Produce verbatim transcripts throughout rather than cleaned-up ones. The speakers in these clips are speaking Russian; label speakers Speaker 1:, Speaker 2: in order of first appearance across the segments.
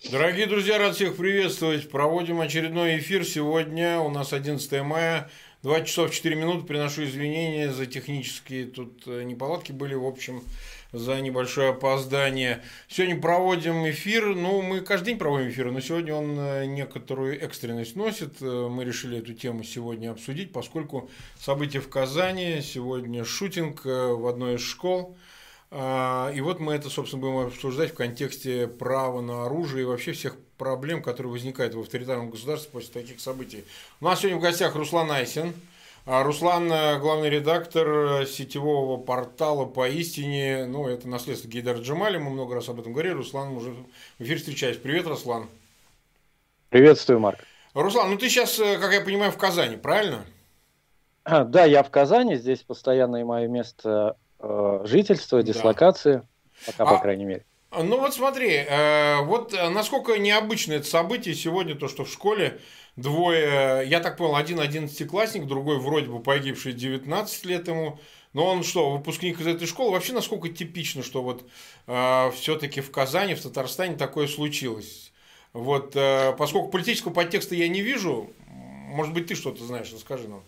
Speaker 1: Дорогие друзья, рад всех приветствовать. Проводим очередной эфир. Сегодня у нас одиннадцатое мая, два часов четыре минуты. Приношу извинения за технические тут э, неполадки были, в общем, за небольшое опоздание. Сегодня проводим эфир. Ну, мы каждый день проводим эфиры, но сегодня он э, некоторую экстренность носит. Э, Мы решили эту тему сегодня обсудить, поскольку события в Казани. Сегодня шутинг э, в одной из школ. А, И вот мы это, собственно, будем обсуждать в контексте права на оружие и вообще всех проблем, которые возникают в авторитарном государстве после таких событий. У нас сегодня в гостях Руслан Айсин. А Руслан, э, главный редактор э, сетевого портала «Поистине». Ну, это наследство Гейдара Джемали, мы много раз об этом говорили. Руслан, уже в эфире встречаюсь. Привет, Руслан.
Speaker 2: Приветствую, Марк.
Speaker 1: Руслан, ну ты сейчас, э, как я понимаю, в Казани, правильно?
Speaker 2: А, Да, я в Казани, здесь постоянное мое место э, жительства,
Speaker 1: Да.
Speaker 2: дислокации, пока, по
Speaker 1: А
Speaker 2: крайней мере.
Speaker 1: Ну вот смотри, э, вот э, насколько необычно это событие сегодня, то, что в школе двое, я так понял, один одиннадцатиклассник, другой вроде бы погибший девятнадцать лет ему, но он что, выпускник из этой школы? Вообще, насколько типично, что вот все-таки в Казани, в Татарстане такое случилось? Вот, э, поскольку политического подтекста я не вижу, может быть, ты что-то знаешь, расскажи нам.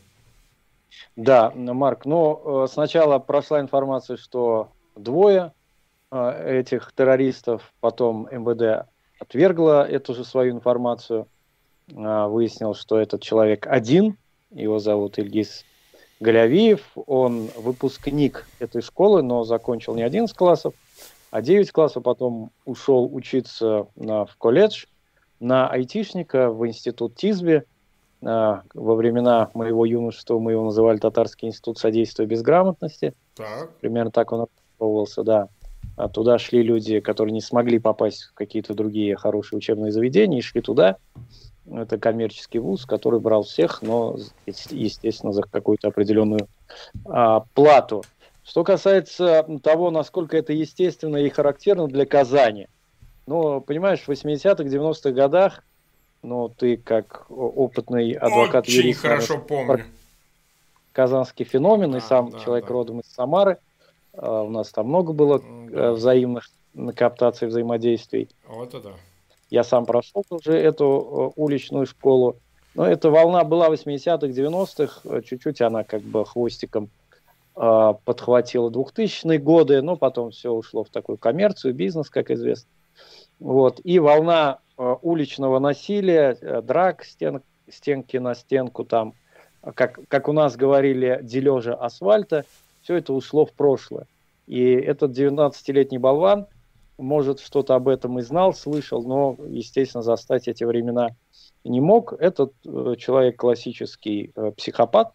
Speaker 2: Да, Марк, ну, э, сначала прошла информация, что двое э, этих террористов, потом эм вэ дэ отвергла эту же свою информацию, э, выяснил, что этот человек один, его зовут Ильгиз Галявиев, он выпускник этой школы, но закончил не одиннадцать классов, а девять классов, потом ушел учиться на, в колледж на айтишника в институт ТИСБИ. А, Во времена моего юношества мы его называли Татарский институт содействия безграмотности.
Speaker 1: Так.
Speaker 2: Примерно так он назывался, да. А туда шли люди, которые не смогли попасть в какие-то другие хорошие учебные заведения, и шли туда. Это коммерческий вуз, который брал всех, но, естественно, за какую-то определенную а, плату. Что касается того, насколько это естественно и характерно для Казани, ну, понимаешь, в восьмидесятых, девяностых годах, ну, ты как опытный
Speaker 1: Очень
Speaker 2: адвокат-юрист, наверное,
Speaker 1: хорошо помню.
Speaker 2: казанский феномен, и
Speaker 1: Да,
Speaker 2: сам
Speaker 1: да,
Speaker 2: человек
Speaker 1: да.
Speaker 2: родом из Самары. А, У нас там много было э,
Speaker 1: Да.
Speaker 2: взаимных кооптаций, взаимодействий.
Speaker 1: Вот это.
Speaker 2: Я сам прошел уже эту э, уличную школу. Но эта волна была в восьмидесятых, девяностых, э, чуть-чуть она как бы хвостиком э, подхватила двухтысячные годы, но потом все ушло в такую коммерцию, бизнес, как известно. Вот. И волна э, уличного насилия, э, драк, стен, стенки на стенку, там, как, как у нас говорили, дележа асфальта, все это ушло в прошлое. И этот девятнадцатилетний болван, может, что-то об этом и знал, слышал, но, естественно, застать эти времена не мог. Этот э, человек классический э, психопат.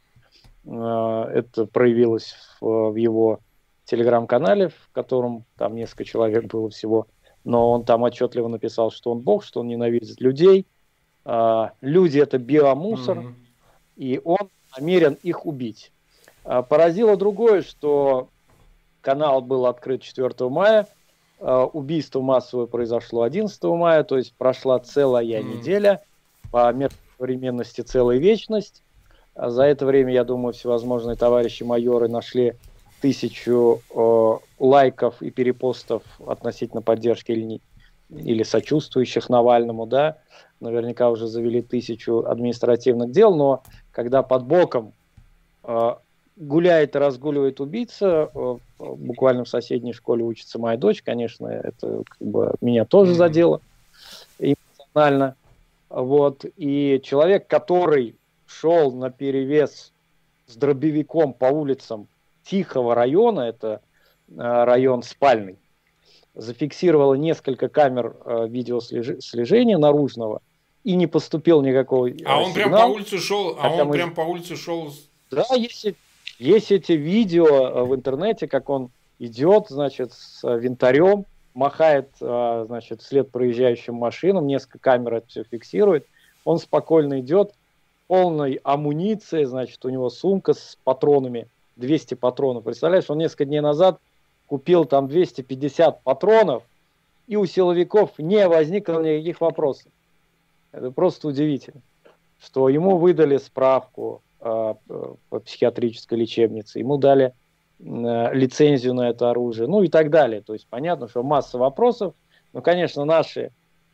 Speaker 2: Э, это проявилось в, в его телеграм-канале, в котором там несколько человек было всего, но он там отчетливо написал, что он бог, что он ненавидит людей. А, люди – это биомусор,
Speaker 1: Мгм.
Speaker 2: и он намерен их убить. А, поразило другое, что канал был открыт четвёртого мая, а, убийство массовое произошло одиннадцатого мая, то есть прошла целая
Speaker 1: Мгм.
Speaker 2: неделя, по меркам современности целая вечность. А за это время, я думаю, всевозможные товарищи майоры нашли тысячу э, лайков и перепостов относительно поддержки или, не, или сочувствующих Навальному, да, наверняка уже завели тысячу административных дел, но когда под боком э, гуляет и разгуливает убийца, э, буквально в соседней школе учится моя дочь, конечно, это как бы меня тоже
Speaker 1: Мгм.
Speaker 2: задело эмоционально, вот, и человек, который шел на перевес с дробовиком по улицам тихого района, это э, район спальный, зафиксировало несколько камер э, видеослежения наружного, и не поступил никакой
Speaker 1: А
Speaker 2: э,
Speaker 1: он прям по
Speaker 2: сигнал,
Speaker 1: улице шел, а
Speaker 2: хотя
Speaker 1: он
Speaker 2: мы...
Speaker 1: прям по улице шел.
Speaker 2: Да, есть, есть эти видео э, в интернете, как он идет, значит, с э, винтарем, махает, э, значит, вслед проезжающим машинам, несколько камер это все фиксирует, он спокойно идет, полной амуниции, значит, у него сумка с патронами, двести патронов. Представляешь, он несколько дней назад купил там двести пятьдесят патронов, и у силовиков не возникло никаких вопросов. Это просто удивительно, что ему выдали справку э, по психиатрической лечебнице, ему дали э, лицензию на это оружие, ну и так далее. То есть понятно, что масса вопросов, но, конечно, наши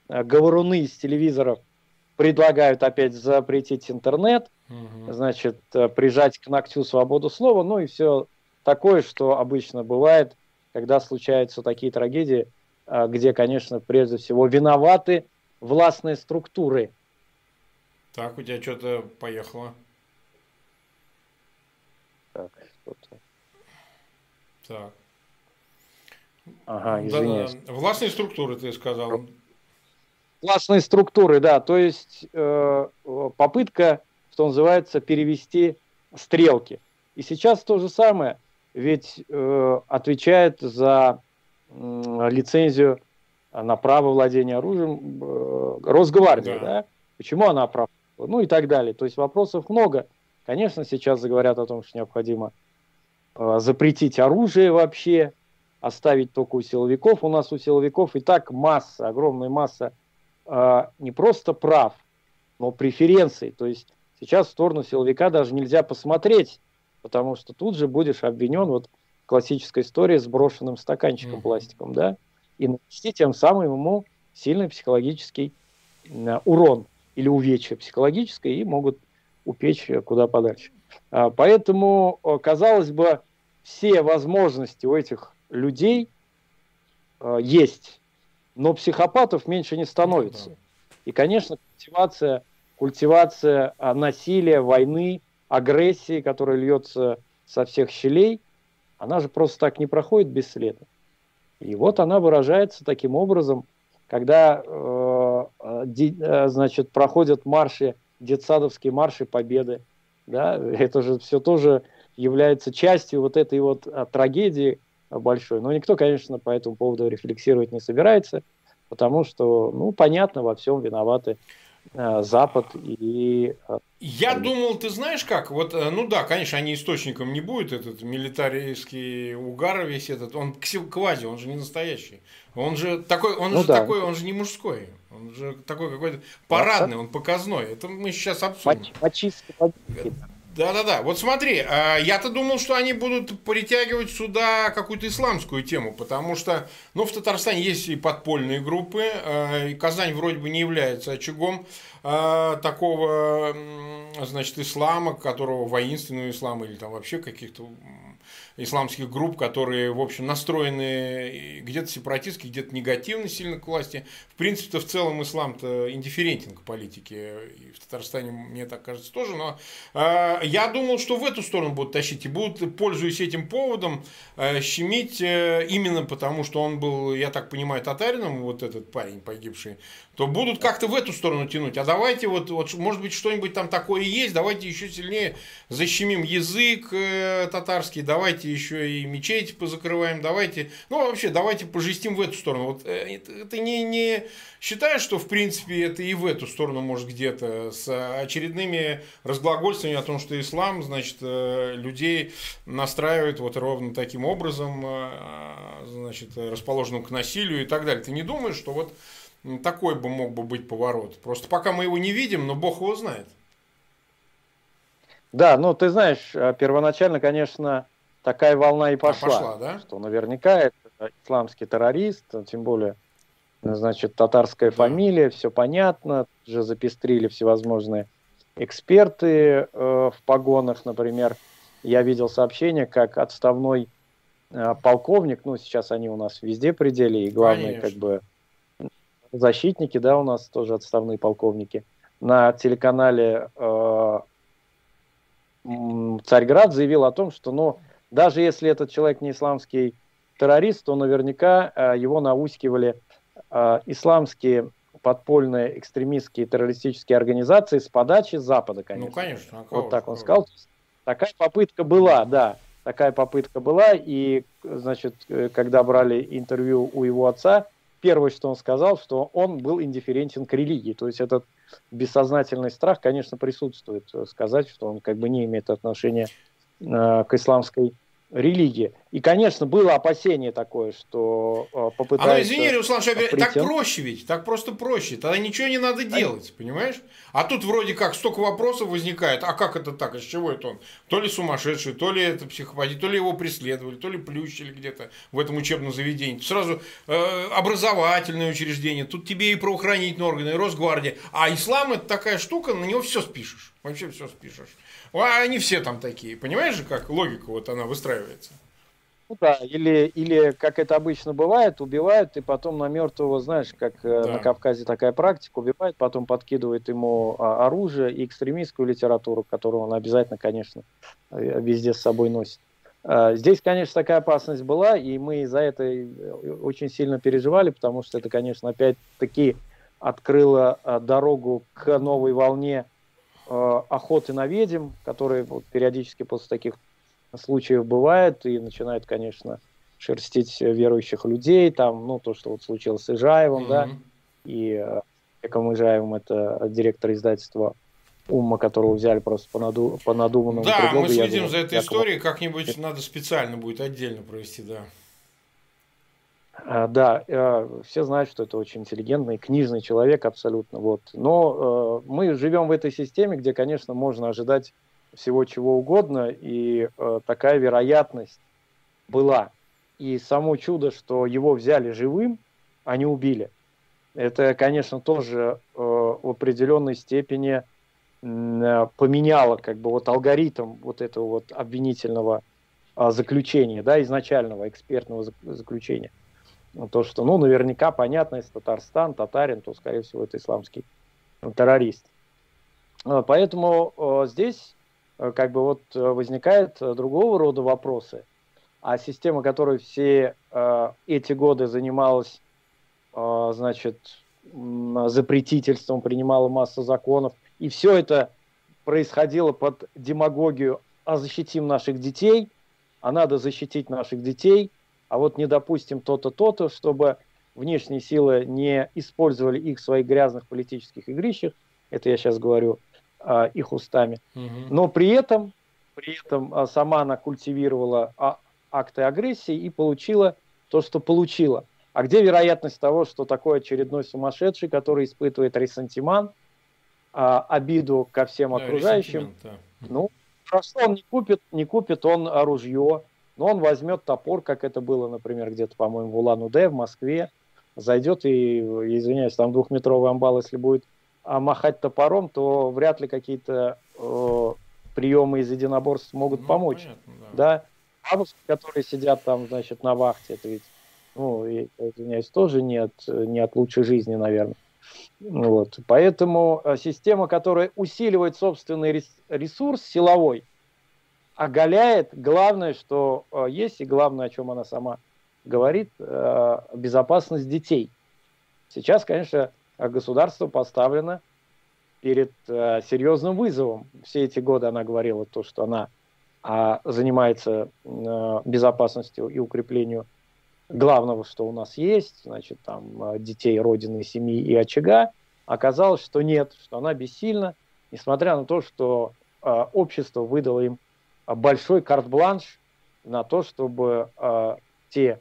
Speaker 2: говоруны из телевизоров предлагают опять запретить интернет,
Speaker 1: Угу.
Speaker 2: значит, прижать к ногтю свободу слова, ну и все такое, что обычно бывает, когда случаются такие трагедии, где, конечно, прежде всего виноваты властные структуры.
Speaker 1: Так, у тебя что-то поехало.
Speaker 2: Так, что-то.
Speaker 1: Так.
Speaker 2: Ага,
Speaker 1: Да,
Speaker 2: извиняюсь.
Speaker 1: да, властные структуры, ты сказал.
Speaker 2: Властные структуры, да, то есть э, попытка, что называется, перевести стрелки. И сейчас то же самое, ведь э, отвечает за э, лицензию на право владения оружием э, Росгвардия,
Speaker 1: Да.
Speaker 2: да? Почему она оправдывала? Ну и так далее. То есть вопросов много. Конечно, сейчас заговорят о том, что необходимо э, запретить оружие вообще, оставить только у силовиков. У нас у силовиков и так масса, огромная масса э, не просто прав, но преференций. То есть сейчас в сторону силовика даже нельзя посмотреть, потому что тут же будешь обвинен, вот классическая история с брошенным стаканчиком
Speaker 1: Мгм.
Speaker 2: пластиковым, да, и нанести тем самым ему сильный психологический э, урон или увечье психологическое, и могут упечь э, куда подальше. А, поэтому, э, казалось бы, все возможности у этих людей э, есть, но психопатов меньше не становится.
Speaker 1: Ну,
Speaker 2: И, конечно, культивация, культивация а, насилия, войны, агрессии, которая льется со всех щелей, она же просто так не проходит бесследно. И вот она выражается таким образом, когда э, де, э, значит, проходят марши, детсадовские марши победы. Да? Это же все тоже является частью вот этой вот а, трагедии большой. Но никто, конечно, по этому поводу рефлексировать не собирается, потому что, ну, понятно, во всем виноваты э, Запад и э,
Speaker 1: Я
Speaker 2: Америка.
Speaker 1: думал, ты знаешь как, вот, э, ну да, конечно, они источником не будет, этот милитаристский угар весь этот, он кси- квази, он же не настоящий. Он же такой, он
Speaker 2: Ну
Speaker 1: же
Speaker 2: да,
Speaker 1: такой, он же не мужской, он же такой какой-то
Speaker 2: да, да.
Speaker 1: парадный, он показной. Это мы сейчас обсудим.
Speaker 2: Мач- мачистские позиции.
Speaker 1: Да-да-да. Вот смотри, а, я-то думал, что они будут притягивать сюда какую-то исламскую тему, потому что, ну, в Татарстане есть и подпольные группы, а, и Казань вроде бы не является очагом а, такого, м, значит, ислама, которого воинственного ислама или там вообще каких-то м, исламских групп, которые, в общем, настроены где-то сепаратистски, где-то негативно сильно к власти. В принципе-то в целом ислам-то индифферентен к политике, и в Татарстане, мне так кажется, тоже, но э, я думал, что в эту сторону будут тащить, и будут, пользуясь этим поводом, э, щемить э, именно потому, что он был, я так понимаю, татарином, вот этот парень погибший, то будут как-то в эту сторону тянуть. А давайте вот, вот может быть, что-нибудь там такое есть, давайте еще сильнее защемим язык э, татарский, давайте еще и мечети позакрываем, давайте, ну вообще, давайте пожестим в эту сторону. Вот э, это, ты не, не считаешь, что в принципе это и в эту сторону может где-то с очередными разглагольствованиями о том, что ислам, значит, э, людей настраивает вот ровно таким образом, э, значит, расположенным к насилию и так далее. Ты не думаешь, что вот такой бы мог бы быть поворот? Просто пока мы его не видим, но Бог его знает.
Speaker 2: Да, ну ты знаешь, э, первоначально, конечно, такая волна и
Speaker 1: А,
Speaker 2: пошла,
Speaker 1: пошла, да?
Speaker 2: что наверняка это исламский террорист, тем более, э, значит, татарская
Speaker 1: Да.
Speaker 2: фамилия, все понятно, уже запестрили всевозможные эксперты э, в погонах, например. Я видел сообщение, как отставной э, полковник, ну сейчас они у нас везде при деле, и главные как
Speaker 1: Конечно.
Speaker 2: бы защитники, да, у нас тоже отставные полковники, на телеканале э, м, Царьград заявил о том, что, ну, даже если этот человек не исламский террорист, то наверняка э, его наускивали э, исламские подпольные экстремистские террористические организации с подачи Запада,
Speaker 1: Ну,
Speaker 2: конечно.
Speaker 1: конечно. А кого
Speaker 2: Вот
Speaker 1: же,
Speaker 2: так он
Speaker 1: кого же?
Speaker 2: сказал. Такая попытка была, да, такая попытка была, и, значит, э, когда брали интервью у его отца, первое, что он сказал, что он был индифферентен к религии. То есть этот бессознательный страх, конечно, присутствует, э, сказать, что он как бы не имеет отношения э, к исламской религии. И, конечно, было опасение такое, что э, попытаются...
Speaker 1: А ну извини, Руслан, что
Speaker 2: притянуть...
Speaker 1: так проще ведь, так просто проще. Тогда ничего не надо делать, понимаешь? А тут вроде как столько вопросов возникает. А как это так? Из чего это он? То ли сумасшедший, то ли это психопатия, то ли его преследовали, то ли плющили где-то в этом учебном заведении. Сразу э, образовательное учреждение. Тут тебе и правоохранительные органы, и Росгвардия. А ислам это такая штука, на него все спишешь. Вообще все спишешь. А они все там такие. Понимаешь же, как логика вот она выстраивается?
Speaker 2: Ну да, или, или, как это обычно бывает, убивают, и потом на мертвого, знаешь, как да. на Кавказе такая практика, убивают, потом подкидывают ему оружие и экстремистскую литературу, которую он обязательно, конечно, везде с собой носит. Здесь, конечно, такая опасность была, и мы из-за этого очень сильно переживали, потому что это, конечно, опять-таки открыло дорогу к новой волне охоты на ведьм, которые вот периодически после таких случаев бывает и начинает, конечно, шерстить верующих людей, там, ну, то, что вот случилось с Ижаевым, mm-hmm. да, и Яком Ижаевым, это директор издательства «Умма», которого взяли просто по, наду, по надуманному
Speaker 1: да,
Speaker 2: предлогу.
Speaker 1: Да, мы следим
Speaker 2: думаю,
Speaker 1: за этой
Speaker 2: Якова...
Speaker 1: историей, как-нибудь надо специально будет отдельно провести, да.
Speaker 2: А, да, э, все знают, что это очень интеллигентный, книжный человек абсолютно, вот, но э, мы живем в этой системе, где, конечно, можно ожидать всего чего угодно, и э, такая вероятность была. И само чудо, что его взяли живым, а не убили, это, конечно, тоже э, в определенной степени э, поменяло как бы вот алгоритм вот этого вот обвинительного э, заключения, да, изначального экспертного заключения. То, что, ну, наверняка понятно, если Татарстан, татарин, то, скорее всего, это исламский террорист. Поэтому э, здесь как бы вот возникают другого рода вопросы. А система, которая все э, эти годы занималась, э, значит, запретительством, принимала массу законов, и все это происходило под демагогию «а защитим наших детей», «а надо защитить наших детей», а вот не допустим то-то, то-то, чтобы внешние силы не использовали их в своих грязных политических игрищах, это я сейчас говорю их устами, но при этом, при этом сама она культивировала акты агрессии и получила то, что получила. А где вероятность того, что такой очередной сумасшедший, который испытывает ресентимент, обиду ко всем да, окружающим, да. Ну, просто он не купит, не купит он ружье, но он возьмет топор, как это было, например, где-то, по-моему, в Улан-Удэ, в Москве, зайдет и, извиняюсь, там двухметровый амбал, если будет а махать топором, то вряд ли какие-то э, приемы из единоборств могут ну, помочь. Понятно, да. Да? Бабушки, которые сидят там, значит, на вахте, это ведь, ну, и, извиняюсь, тоже не от, не от лучшей жизни, наверное. Вот. Поэтому система, которая усиливает собственный ресурс силовой, оголяет главное, что э, есть, и главное, о чем она сама говорит, э, безопасность детей. Сейчас, конечно, государство поставлено перед э, серьезным вызовом. Все эти годы она говорила то, что она э, занимается э, безопасностью и укреплением главного, что у нас есть, значит, там, детей, родины, семьи и очага. Оказалось, что нет, что она бессильна, несмотря на то, что э, общество выдало им большой карт-бланш на то, чтобы э, те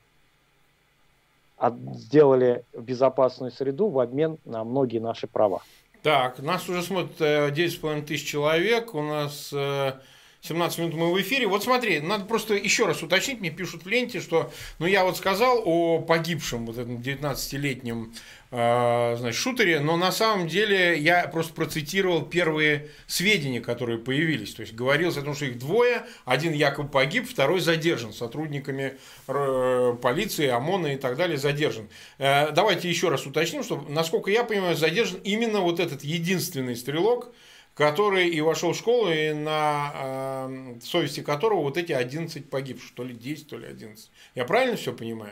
Speaker 2: сделали безопасную среду в обмен на многие наши права.
Speaker 1: Так, нас уже смотрит девять с половиной тысяч человек, у нас семнадцать минут мы в эфире. Вот смотри, надо просто еще раз уточнить, мне пишут в ленте, что, ну я вот сказал о погибшем вот этом девятнадцатилетнем э, значит, шутере, но на самом деле я просто процитировал первые сведения, которые появились. То есть говорилось о том, что их двое, один якобы погиб, второй задержан сотрудниками э, полиции, ОМОНа и так далее, задержан. Э, давайте еще раз уточним, что, насколько я понимаю, задержан именно вот этот единственный стрелок, который и вошел в школу, и на э, совести которого вот эти одиннадцать погибших, то ли десять, то ли одиннадцать. Я правильно все понимаю?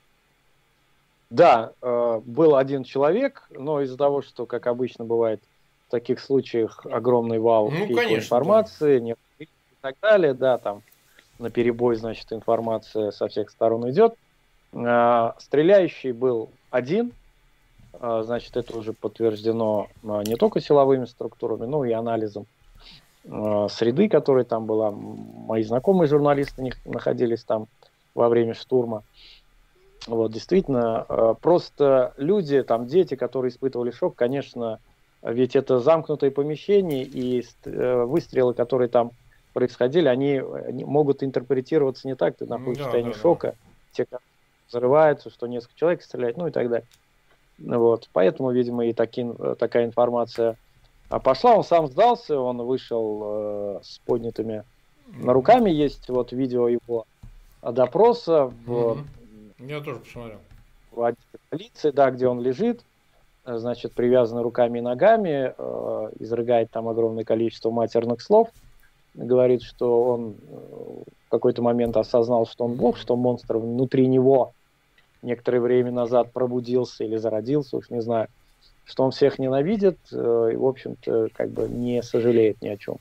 Speaker 2: Да, э, был один человек, но из-за того, что, как обычно бывает в таких случаях, огромный вал ну, конечно, информации, да. Нет, и так далее, да, там наперебой, значит, информация со всех сторон идет. Э, стреляющий был один. Значит, это уже подтверждено не только силовыми структурами, но и анализом среды, которая там была. Мои знакомые журналисты находились там во время штурма. Вот, действительно, просто люди, там, дети, которые испытывали шок, конечно, ведь это замкнутое помещение, и выстрелы, которые там происходили, они, они могут интерпретироваться не так, ты находишься да, в состоянии да, шока, да. Те, как взрываются, что несколько человек стреляют, ну и так далее. Вот, поэтому, видимо, и такие, такая информация пошла. Он сам сдался, он вышел э, с поднятыми mm-hmm. руками, есть вот видео его допроса в...
Speaker 1: Mm-hmm. Я тоже посмотрел.
Speaker 2: В отделе полиции, да, где он лежит, значит, привязанный руками и ногами, э, изрыгает там огромное количество матерных слов, говорит, что он в какой-то момент осознал, что он Бог, что монстр внутри него некоторое время назад пробудился или зародился, уж не знаю, что он всех ненавидит э, и, в общем-то, как бы не сожалеет ни о чем.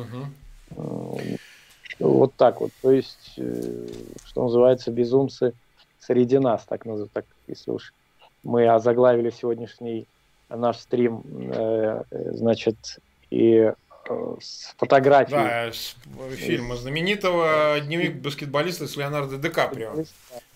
Speaker 2: Угу. Э, вот так вот. То есть, э, что называется, безумцы среди нас, так называют, так, если уж мы озаглавили сегодняшний наш стрим, э, значит, и э, с фотографией.
Speaker 1: Да, с фильма знаменитого «Дневник баскетболиста» с Леонардо Ди Каприо.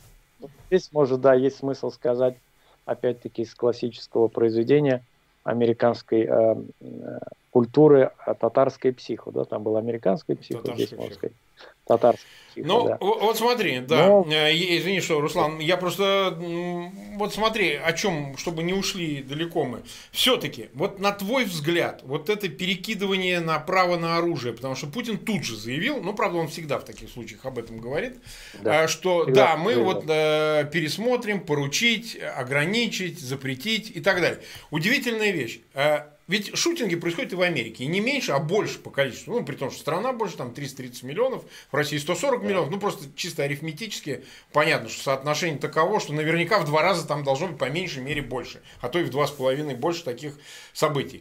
Speaker 2: Здесь, может, да, есть смысл сказать, опять-таки, из классического произведения американской э, э, культуры «Татарская психо». Да? Там была американская психо, татарская здесь, можно сказать, татарская психо.
Speaker 1: Ну,
Speaker 2: да.
Speaker 1: вот смотри, да, Но... извини, что, Руслан, я просто, вот смотри, о чем, чтобы не ушли далеко мы. Все-таки, вот на твой взгляд, вот это перекидывание на право на оружие, потому что Путин тут же заявил, ну, правда, он всегда в таких случаях об этом говорит, да. что всегда да, мы заявил. вот э, пересмотрим, поручить, ограничить, запретить и так далее. Удивительная вещь. Ведь шутинги происходят и в Америке, и не меньше, а больше по количеству. Ну, при том, что страна больше, там триста тридцать миллионов, в России сто сорок миллионов. Ну, просто чисто арифметически понятно, что соотношение таково, что наверняка в два раза там должно быть по меньшей мере больше, а то и в два с половиной больше таких событий.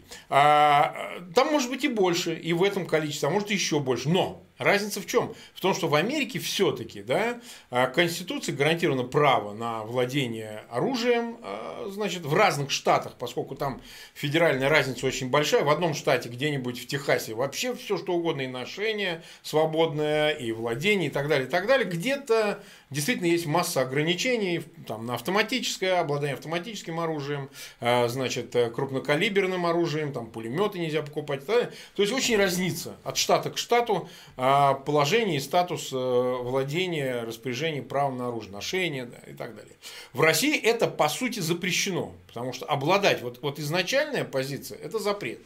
Speaker 1: А, там может быть и больше, и в этом количестве, а может еще больше. Но разница в чем? В том, что в Америке все-таки, да, Конституцией гарантировано право на владение оружием, значит, в разных штатах, поскольку там федеральная разница очень большая. В одном штате, где-нибудь в Техасе, вообще все что угодно, и ношение свободное, и владение, и так далее, и так далее. Где-то действительно есть масса ограничений там, на автоматическое, обладание автоматическим оружием, значит, крупнокалиберным оружием, там пулеметы нельзя покупать, и так далее. То есть очень разнится от штата к штату положение и статус владения, распоряжения правом на оружие, ношения, да, и так далее. В России это по сути запрещено, потому что обладать, вот, вот изначальная позиция, это запрет.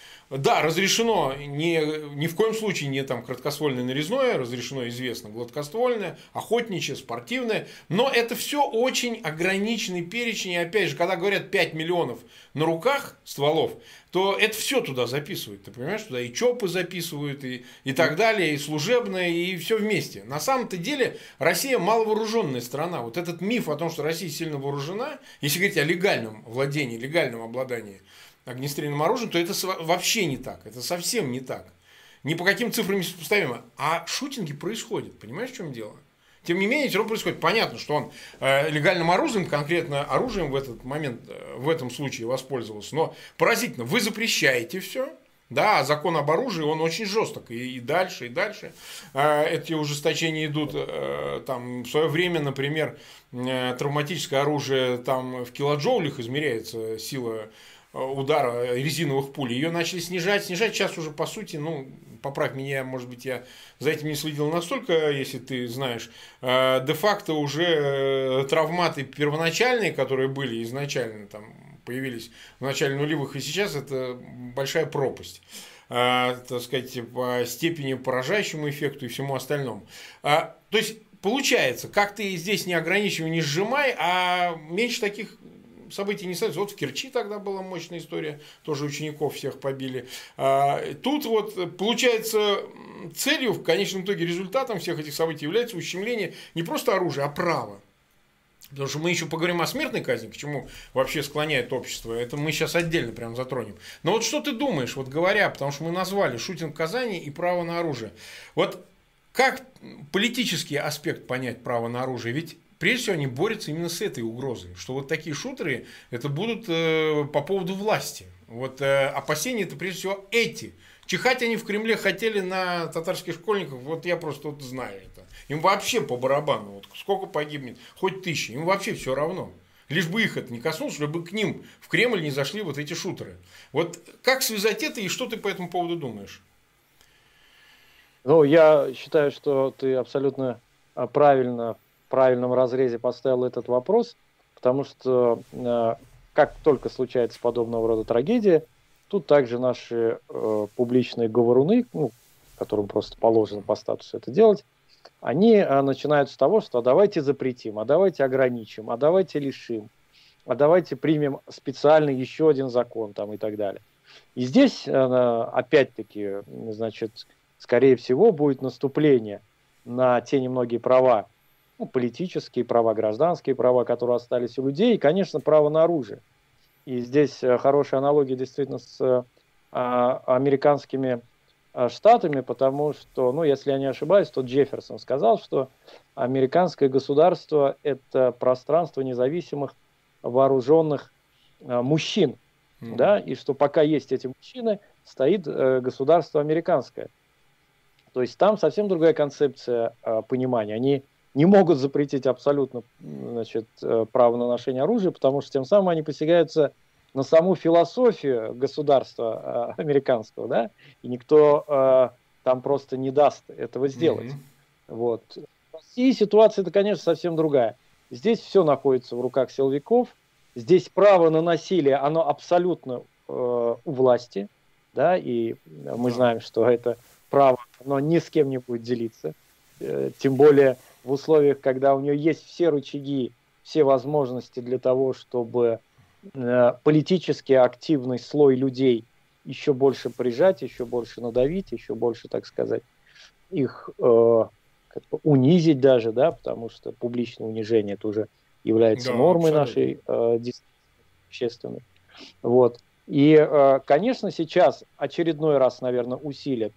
Speaker 1: Да, разрешено не, ни в коем случае не там краткоствольное нарезное, разрешено, известно, гладкоствольное, охотничье, спортивное, но это все очень ограниченный перечень, и опять же, когда говорят пять миллионов на руках стволов, то это все туда записывают, ты понимаешь, туда и ЧОПы записывают, и, и так далее, и служебное, и все вместе. На самом-то деле Россия маловооруженная страна, вот этот миф о том, что Россия сильно вооружена, если говорить о легальном владении, легальном обладании огнестрельным оружием, то это вообще не так. Это совсем не так. Ни по каким цифрам не сопоставимо. А шутинги происходят. Понимаешь, в чем дело? Тем не менее, все равно происходит. Понятно, что он э, легальным оружием, конкретно оружием в этот момент, э, в этом случае воспользовался. Но поразительно, вы запрещаете все. Да, а закон об оружии, он очень жесток. И, и дальше, и дальше. Э, эти ужесточения идут. Э, там, в свое время, например, э, травматическое оружие там, в килоджоулях измеряется сила удара резиновых пуль, ее начали снижать, снижать, сейчас уже по сути, ну, поправь меня, может быть, я за этим не следил настолько, если ты знаешь, де-факто уже травматы первоначальные, которые были изначально, там, появились в начале нулевых, и сейчас это большая пропасть, так сказать, по степени поражающему эффекту и всему остальному. То есть, получается, как ты здесь не ограничивай, не сжимай, а меньше таких событий не становится. Вот в Керчи тогда была мощная история, тоже учеников всех побили. Тут вот получается целью, в конечном итоге результатом всех этих событий является ущемление не просто оружия, а права. Потому что мы еще поговорим о смертной казни, к чему вообще склоняет общество. Это мы сейчас отдельно прям затронем. Но вот что ты думаешь, вот говоря, потому что мы назвали шутинг в Казани и право на оружие. Вот как политический аспект понять право на оружие? Ведь прежде всего, они борются именно с этой угрозой, что вот такие шутеры это будут э, по поводу власти. Вот э, опасения это прежде всего эти Чихать они в Кремле хотели на татарских школьников, вот я просто вот знаю это. Им вообще по барабану, вот сколько погибнет, хоть тысячи, им вообще все равно. Лишь бы их это не коснулось, чтобы к ним в Кремль не зашли вот эти шутеры. Вот как связать это и что ты по этому поводу думаешь?
Speaker 2: Ну, я считаю, что ты абсолютно правильно, в правильном разрезе поставил этот вопрос, потому что э, как только случается подобного рода трагедия, тут также наши э, публичные говоруны, ну, которым просто положено по статусу это делать, они э, начинают с того, что а давайте запретим, а давайте ограничим, а давайте лишим, а давайте примем специальный еще один закон там, и так далее. И здесь, э, опять-таки, значит, скорее всего, будет наступление на те немногие права, ну, политические права, гражданские права, которые остались у людей, и, конечно, право на оружие. И здесь хорошая аналогия действительно с а, американскими а, штатами, потому что, ну, если я не ошибаюсь, то Джефферсон сказал, что американское государство – это пространство независимых вооруженных а, мужчин, mm-hmm. да, и что пока есть эти мужчины, стоит а, государство американское. То есть там совсем другая концепция э, понимания. Они не могут запретить абсолютно, значит, э, право на ношение оружия, потому что тем самым они посягаются на саму философию государства э, американского, да, и никто э, там просто не даст этого сделать. Mm-hmm. Вот. В России ситуация, это, конечно, совсем другая. Здесь все находится в руках силовиков, здесь право на насилие, оно абсолютно э, у власти, да, и мы знаем, что это право, но ни с кем не будет делиться, тем более в условиях, когда у нее есть все рычаги, все возможности для того, чтобы политически активный слой людей еще больше прижать, еще больше надавить, еще больше, так сказать, их э, как бы унизить даже, да, потому что публичное унижение это уже является да, нормой абсолютно. Нашей э, общественной. Вот. И, э, конечно, сейчас очередной раз, наверное, усилят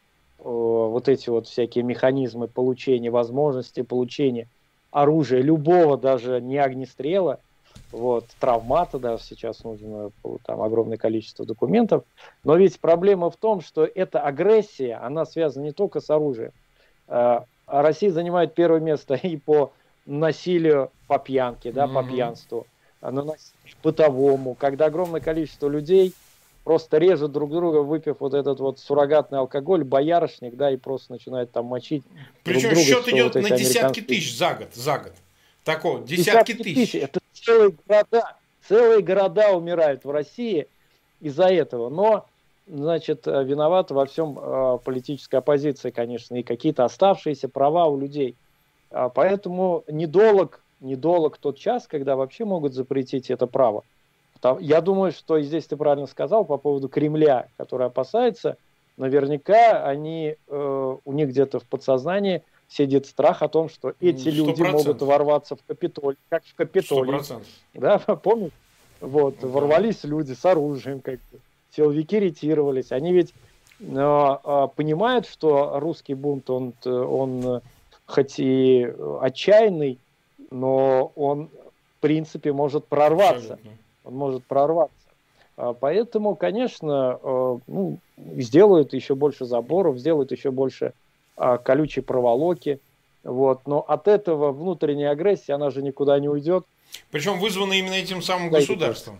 Speaker 2: вот эти вот всякие механизмы получения, возможности получения оружия, любого, даже не огнестрела, вот, травмата, даже сейчас нужно там огромное количество документов. Но ведь проблема в том, что эта агрессия, она связана не только с оружием. А Россия занимает первое место и по насилию, по пьянке, да, mm-hmm. по пьянству, на насилию бытовому, когда огромное количество людей просто режут друг друга, выпив вот этот вот суррогатный алкоголь, боярышник, да, и просто начинают там мочить.
Speaker 1: Причем
Speaker 2: друг друга,
Speaker 1: счет идет
Speaker 2: вот
Speaker 1: на десятки тысяч за год, за год. Такого,
Speaker 2: десятки,
Speaker 1: десятки тысяч. тысяч.
Speaker 2: Это целые города, целые города умирают в России из-за этого. Но, значит, виновата во всем э, политическая оппозиция, конечно, и какие-то оставшиеся права у людей. А поэтому недолг, недолг тот час, когда вообще могут запретить это право. Я думаю, что здесь ты правильно сказал по поводу Кремля, который опасается. Наверняка они, э, у них где-то в подсознании сидит страх о том, что эти сто процентов люди могут ворваться в Капитолий, как в Капитолий. сто процентов. Да, помнишь? Вот, ну, ворвались да. люди с оружием, как бы. Силовики ретировались. Они ведь э, э, понимают, что русский бунт, он, он хоть и отчаянный, но он, в принципе, может прорваться. Абсолютно. Он может прорваться. Поэтому, конечно, ну, сделают еще больше заборов, сделают еще больше колючей проволоки. Вот. Но от этого внутренняя агрессия, она же никуда не уйдет.
Speaker 1: Причем вызвана именно этим самым да, государством.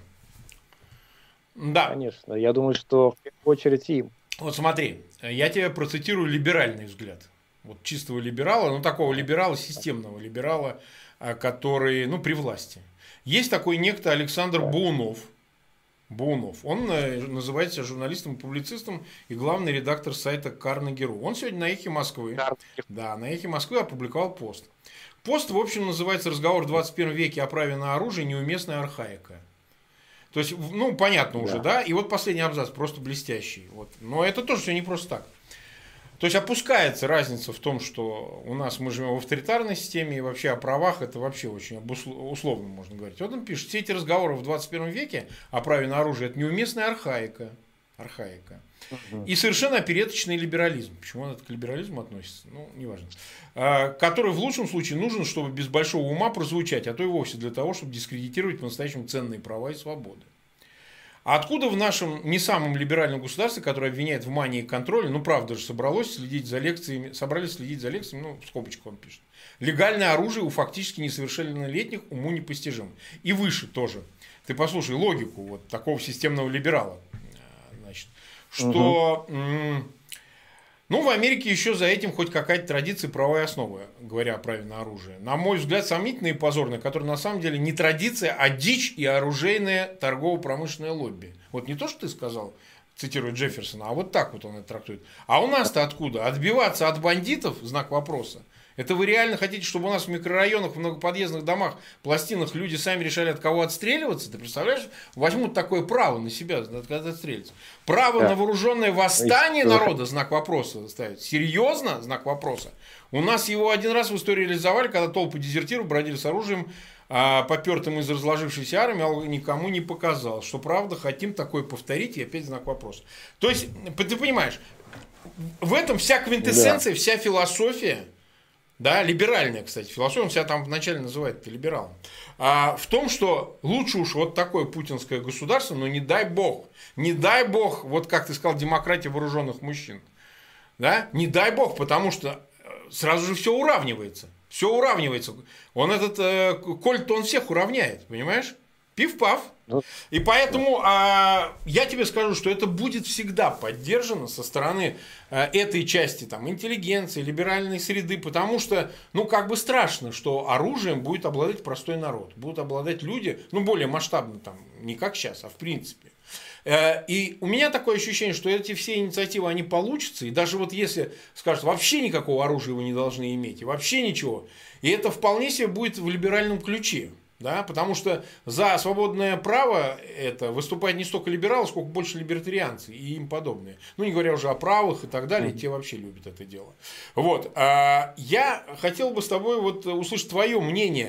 Speaker 1: Да.
Speaker 2: Конечно. Я думаю, что в первую очередь им.
Speaker 1: Вот смотри, я тебе процитирую либеральный взгляд. Вот чистого либерала, ну такого либерала, системного либерала, который, ну, при власти. Есть такой некто Александр Баунов. Баунов. Он называется журналистом и публицистом и главный редактор сайта Карнеги.ру. Он сегодня на Эхе Москвы, да, на Эхе Москвы опубликовал пост. Пост, в общем, называется «Разговор в двадцать первом веке о праве на оружие. Неуместная архаика». То есть, ну, понятно уже, да. да? И вот последний абзац, просто блестящий. Вот. Но это тоже все не просто так. То есть опускается разница в том, что у нас мы живем в авторитарной системе, и вообще о правах это вообще очень условно можно говорить. Вот он пишет, все эти разговоры в двадцать первом веке о праве на оружие это неуместная архаика. Архаика. Угу. И совершенно опереточный либерализм. Почему он к либерализму относится? Ну, неважно. А, который в лучшем случае нужен, чтобы без большого ума прозвучать, а то и вовсе для того, чтобы дискредитировать по-настоящему ценные права и свободы. А откуда в нашем не самом либеральном государстве, которое обвиняет в мании контроля, ну правда же собралось следить за лекциями, собрались следить за лекциями, ну в скобочках он пишет. Легальное оружие у фактически несовершеннолетних уму непостижимо. И выше тоже. Ты послушай логику вот такого системного либерала. Значит, что... Угу. Ну, в Америке еще за этим хоть какая-то традиция, правовая основа, говоря о праве на оружие. На мой взгляд, сомнительная и позорная, которая на самом деле не традиция, а дичь и оружейное торгово-промышленное лобби. Вот не то, что ты сказал, цитируя Джефферсона, а вот так вот он это трактует. А у нас-то откуда? Отбиваться от бандитов? Знак вопроса. Это вы реально хотите, чтобы у нас в микрорайонах, в многоподъездных домах, пластинах люди сами решали, от кого отстреливаться? Ты представляешь? Возьмут такое право на себя, когда отстреливаться. Право да. на вооруженное восстание народа, знак вопроса ставить. Серьезно? Знак вопроса. У нас его один раз в истории реализовали, когда толпы дезертиров бродили с оружием, попертым из разложившейся армии, а никому не показалось. Что правда, хотим такое повторить, и опять знак вопроса. То есть, ты понимаешь, в этом вся квинтэссенция, да. вся философия. Да, либеральная, кстати, философия, он себя там вначале называет либералом. А в том, что лучше уж вот такое путинское государство, но не дай бог, не дай бог, вот как ты сказал, демократия вооруженных мужчин. Да, не дай бог, потому что сразу же все уравнивается. Все уравнивается. Он этот э, Кольт, он всех уравняет, понимаешь? Пиф-паф. И поэтому а, я тебе скажу, что это будет всегда поддержано со стороны а, этой части там, интеллигенции, либеральной среды, потому что, ну, как бы страшно, что оружием будет обладать простой народ, будут обладать люди, ну, более масштабно, там, не как сейчас, а в принципе. И у меня такое ощущение, что эти все инициативы, они получатся, и даже вот если скажут, вообще никакого оружия вы не должны иметь, и вообще ничего, и это вполне себе будет в либеральном ключе. Да, потому что за свободное право это выступают не столько либералы, сколько больше либертарианцы и им подобные. Ну, не говоря уже о правых и так далее, те вообще любят это дело. Вот. Я хотел бы с тобой вот услышать твое мнение.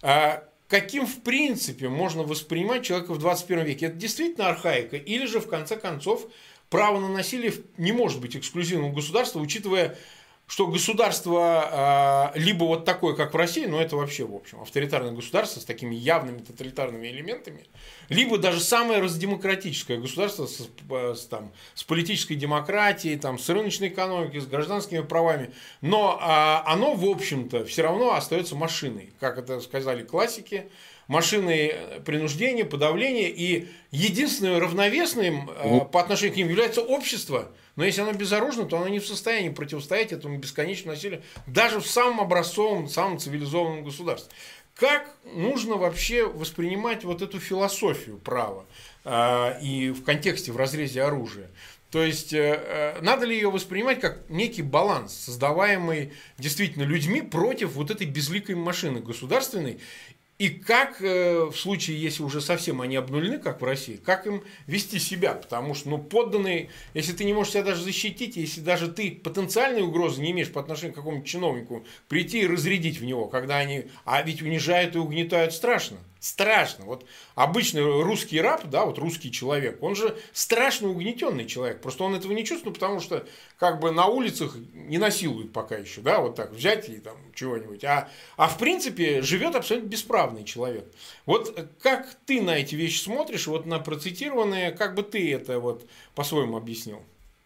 Speaker 1: Каким, в принципе, можно воспринимать человека в двадцать первом веке? Это действительно архаика? Или же, в конце концов, право на насилие не может быть эксклюзивным государством, учитывая, что государство э, либо вот такое, как в России, но это вообще, в общем, авторитарное государство с такими явными тоталитарными элементами, либо даже самое раздемократическое государство с, с, там, с политической демократией, там, с рыночной экономикой, с гражданскими правами, но э, оно, в общем-то, все равно остается машиной, как это сказали классики, машиной принуждения, подавления, и единственным равновесным э, по отношению к ним является общество. Но если оно безоружно, то оно не в состоянии противостоять этому бесконечному насилию даже в самом образцовом, самом цивилизованном государстве. Как нужно вообще воспринимать вот эту философию права э, и в контексте, в разрезе оружия? То есть, э, надо ли ее воспринимать как некий баланс, создаваемый действительно людьми против вот этой безликой машины государственной? И как в случае, если уже совсем они обнулены, как в России, как им вести себя? Потому что, ну, подданные, если ты не можешь себя даже защитить, если даже ты потенциальной угрозы не имеешь по отношению к какому-то чиновнику, прийти и разрядить в него, когда они, а ведь унижают и угнетают страшно. Страшно. Вот обычный русский раб, да, вот русский человек, он же страшно угнетенный человек. Просто он этого не чувствует, потому что как бы на улицах не насилуют пока еще, да, вот так взять и там чего-нибудь. А, а в принципе живет абсолютно бесправный человек. Вот как ты на эти вещи смотришь, вот на процитированные, как бы ты это вот по-своему объяснил?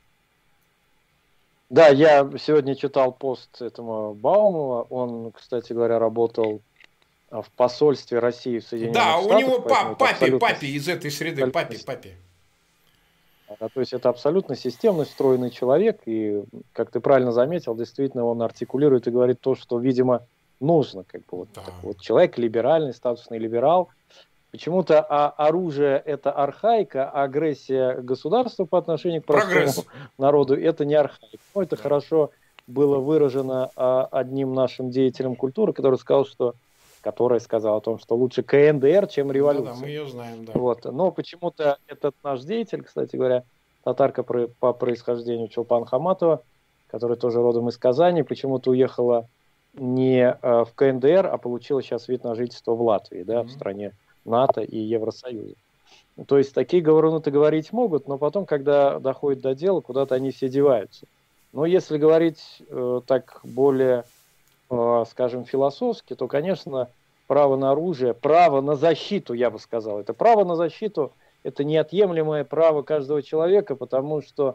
Speaker 2: Да, я сегодня читал пост этому Баумова. Он, кстати говоря, работал в посольстве России в Соединенных
Speaker 1: да,
Speaker 2: Штатах.
Speaker 1: Да, у него пап, папе, абсолютно... папе из этой среды, папе, папе.
Speaker 2: Да, то есть это абсолютно системный, встроенный человек. И, как ты правильно заметил, действительно он артикулирует и говорит то, что, видимо, нужно. Как бы вот, да. так, вот человек либеральный, статусный либерал. Почему-то а оружие – это архаика, а агрессия государства по отношению к простому Прогресс. народу – это не архаика. Ну, это да. хорошо было выражено а, одним нашим деятелем культуры, который сказал, что которая сказала о том, что лучше ка эн дэ эр, чем революция.
Speaker 1: Да, да, мы ее знаем, да.
Speaker 2: Вот. Но почему-то этот наш деятель, кстати говоря, татарка по происхождению Чулпан Хаматова, которая тоже родом из Казани, почему-то уехала не в ка эн дэ эр, а получила сейчас вид на жительство в Латвии, да, mm-hmm. в стране НАТО и Евросоюза. То есть такие говоруны-то говорить могут, но потом, когда доходит до дела, куда-то они все деваются. Но если говорить э, так более, э, скажем, философски, то, конечно, право на оружие, право на защиту, я бы сказал, это право на защиту, это неотъемлемое право каждого человека, потому что,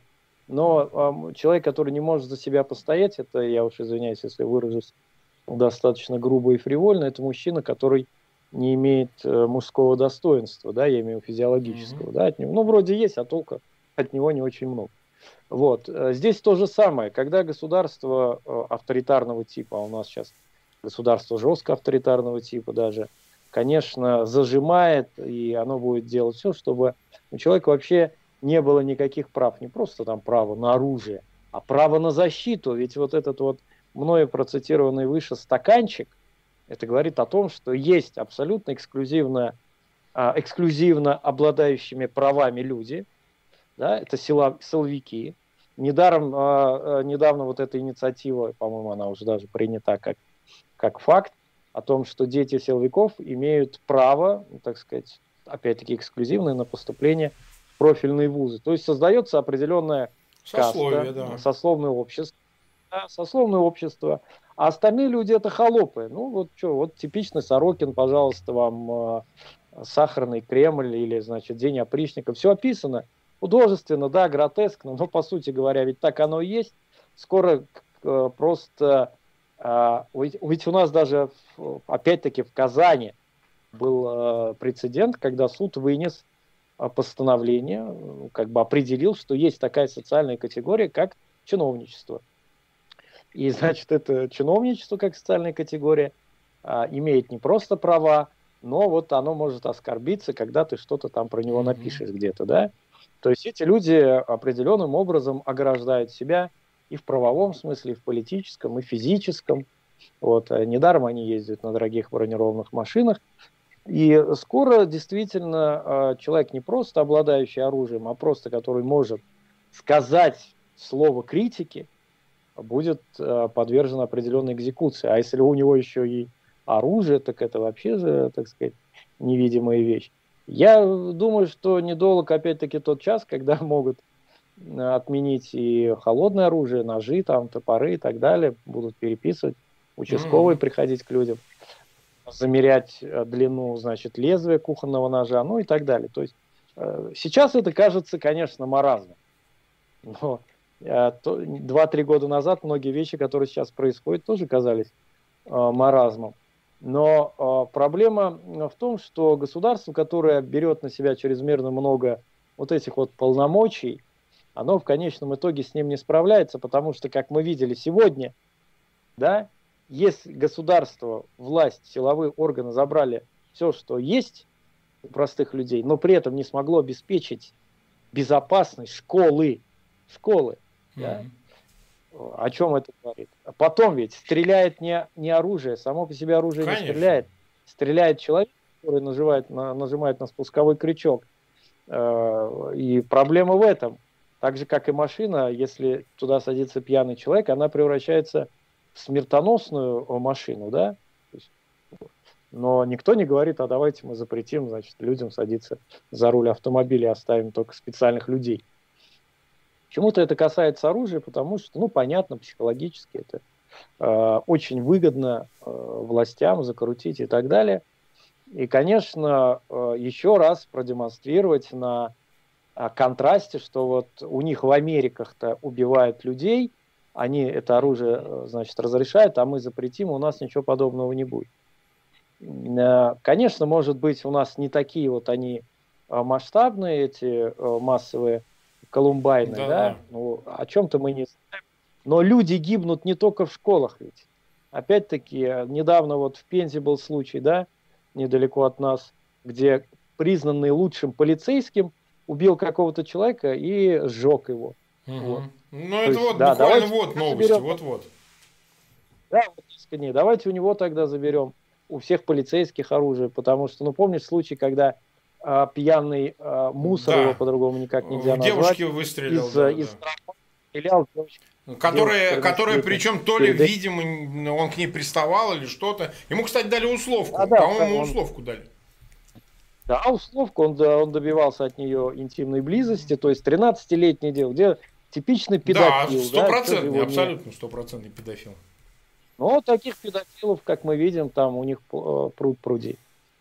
Speaker 2: но э, человек, который не может за себя постоять, это, я уж извиняюсь, если выражусь достаточно грубо и фривольно, это мужчина, который не имеет э, мужского достоинства, да, я имею в виду физиологического, mm-hmm. да, от него, ну, вроде есть, а толка от него не очень много. Вот, здесь то же самое, когда государство э, авторитарного типа, а у нас сейчас государство жестко авторитарного типа даже, конечно, зажимает, и оно будет делать все, чтобы у человека вообще не было никаких прав, не просто там право на оружие, а право на защиту, ведь вот этот вот мною процитированный выше стаканчик, это говорит о том, что есть абсолютно эксклюзивно, а, эксклюзивно обладающими правами люди, да, это сила, силовики. Недаром, а, а, недавно вот эта инициатива, по-моему, она уже даже принята как, как факт, о том, что дети силовиков имеют право, так сказать, опять-таки эксклюзивное на поступление в профильные вузы. То есть создается определенная
Speaker 1: сословие,
Speaker 2: каста,
Speaker 1: да.
Speaker 2: сословное общество, да, сословное общество, а остальные люди это холопы. Ну вот что, вот типичный Сорокин, пожалуйста, вам э, сахарный Кремль или, значит, День опричника. Все описано художественно, да, гротескно, но по сути говоря, ведь так оно и есть. Скоро э, просто, э, ведь у нас даже, опять-таки, в Казани был э, прецедент, когда суд вынес э, постановление, э, как бы определил, что есть такая социальная категория, как чиновничество. И, значит, это чиновничество, как социальная категория, а, имеет не просто права, но вот оно может оскорбиться, когда ты что-то там про него напишешь mm-hmm. где-то, да. То есть эти люди определенным образом ограждают себя и в правовом смысле, и в политическом, и в физическом. Вот. Недаром они ездят на дорогих бронированных машинах. И скоро действительно человек не просто обладающий оружием, а просто который может сказать слово критики, будет э, подвержен определенной экзекуции. А если у него еще и оружие, так это вообще же, так сказать, невидимая вещь. Я думаю, что недолг опять-таки тот час, когда могут отменить и холодное оружие, ножи, там, топоры и так далее, будут переписывать, участковые mm-hmm. приходить к людям, замерять длину, значит, лезвия кухонного ножа, ну и так далее. То есть э, сейчас это кажется, конечно, маразмом. Но два-три года назад многие вещи, которые сейчас происходят, тоже казались э, маразмом. Но э, проблема в том, что государство, которое берет на себя чрезмерно много вот этих вот полномочий, оно в конечном итоге с ним не справляется, потому что, как мы видели сегодня, да, если государство, власть, силовые органы забрали все, что есть у простых людей, но при этом не смогло обеспечить безопасность школы, школы, да? Mm-hmm. О чем это говорит? А потом ведь стреляет не, не оружие, само по себе оружие Конечно. Не стреляет. Стреляет человек, который нажимает на, нажимает на спусковой крючок. И проблема в этом. Так же, как и машина, если туда садится пьяный человек, она превращается в смертоносную машину, да? Но никто не говорит, а давайте мы запретим, значит, людям садиться за руль автомобиля и оставим только специальных людей. Почему-то это касается оружия, потому что, ну, понятно, психологически это э, очень выгодно э, властям закрутить и так далее. И, конечно, э, еще раз продемонстрировать на э, контрасте, что вот у них в Америках-то убивают людей, они это оружие, э, значит, разрешают, а мы запретим, у нас ничего подобного не будет. Э, конечно, может быть, у нас не такие вот они э, масштабные, эти э, массовые Колумбайны, да, да? Ну, о чем-то мы не знаем. Но люди гибнут не только в школах ведь. Опять-таки, недавно вот в Пензе был случай, да, недалеко от нас, где признанный лучшим полицейским убил какого-то человека и сжег его.
Speaker 1: Угу.
Speaker 2: Вот.
Speaker 1: Ну, это есть, вот да, буквально вот новости, вот-вот.
Speaker 2: Да, вот несколько дней. Давайте у него тогда заберем у всех полицейских оружие, потому что, ну, помнишь случай, когда а, пьяный а, мусор, да. его по-другому никак нельзя назвать.
Speaker 1: Девушке выстрелил,
Speaker 2: из,
Speaker 1: да,
Speaker 2: из
Speaker 1: да.
Speaker 2: стрелял девочки.
Speaker 1: Которая, которая причем то ли, да. видимо, он к ней приставал или что-то. Ему, кстати, дали условку. А, да, По-моему, он... условку дали.
Speaker 2: Да, условку. Он, он добивался от нее интимной близости. То есть тринадцатилетний дел, где типичный педофил.
Speaker 1: Да, стопроцентный, да, абсолютно стопроцентный педофил.
Speaker 2: Ну, таких педофилов, как мы видим, там у них пруд пруди.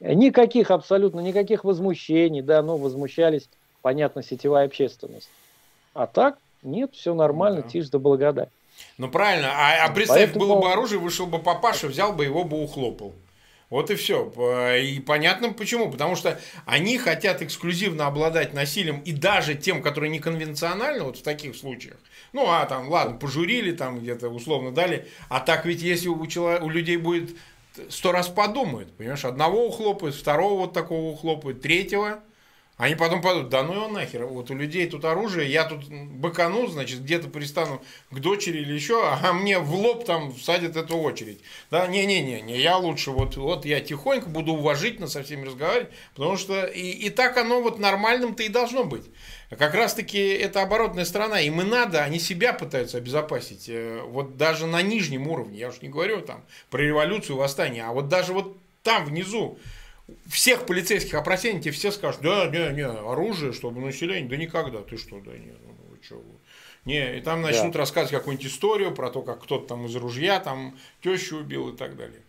Speaker 2: Никаких, абсолютно никаких возмущений, да, ну, возмущались, понятно, сетевая общественность. А так, нет, все нормально,
Speaker 1: Да.
Speaker 2: тишь да благодать.
Speaker 1: Ну правильно, а, а представь,
Speaker 2: Поэтому...
Speaker 1: было бы оружие, вышел бы папаша, взял бы его бы ухлопал. Вот и все. И понятно почему. Потому что они хотят эксклюзивно обладать насилием и даже тем, которые неконвенционально, вот в таких случаях. Ну, а там, ладно, пожурили, там где-то условно дали. А так ведь если у, человека, у людей будет сто раз подумают, понимаешь, одного ухлопают, второго вот такого ухлопают, третьего. Они потом подумают, да ну его нахер, вот у людей тут оружие, я тут быкану, значит, где-то пристану к дочери или еще, а мне в лоб там всадят эту очередь. Да, не-не-не, не, я лучше, вот, вот я тихонько буду уважительно со всеми разговаривать, потому что и, и так оно вот нормальным-то и должно быть. Как раз-таки это оборотная сторона, им и надо, они себя пытаются обезопасить, вот даже на нижнем уровне, я уж не говорю там про революцию, восстание, а вот даже вот там внизу, всех полицейских опросений тебе все скажут, да, не, не, оружие, чтобы население, да никогда, ты что, да, не, ну вы что, вы. Не, и там начнут да. рассказывать какую-нибудь историю про то, как кто-то там из ружья там тещу убил и так далее.